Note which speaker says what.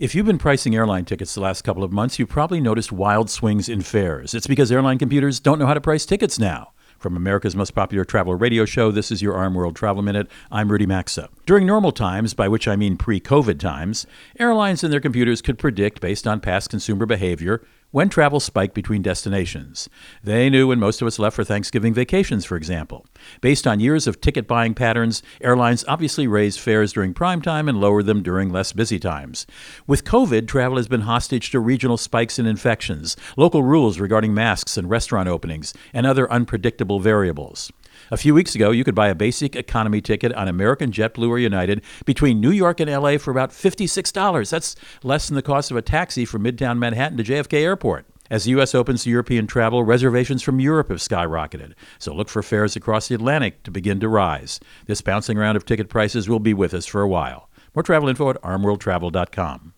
Speaker 1: If you've been pricing airline tickets the last couple of months, you've probably noticed wild swings in fares. It's because airline computers don't know how to price tickets now. From America's most popular travel radio show, this is your Arm World Travel Minute. I'm Rudy Maxa. During normal times, by which I mean pre-COVID times, airlines and their computers could predict, based on past consumer behavior, when travel spiked between destinations. They knew when most of us left for Thanksgiving vacations, for example. Based on years of ticket buying patterns, airlines obviously raised fares during prime time and lowered them during less busy times. With COVID, travel has been hostage to regional spikes in infections, local rules regarding masks and restaurant openings, and other unpredictable variables. A few weeks ago, you could buy a basic economy ticket on American, JetBlue, or United between New York and L.A. for about $56. That's less than the cost of a taxi from Midtown Manhattan to JFK Airport. As the U.S. opens to European travel, reservations from Europe have skyrocketed. So look for fares across the Atlantic to begin to rise. This bouncing around of ticket prices will be with us for a while. More travel info at armworldtravel.com.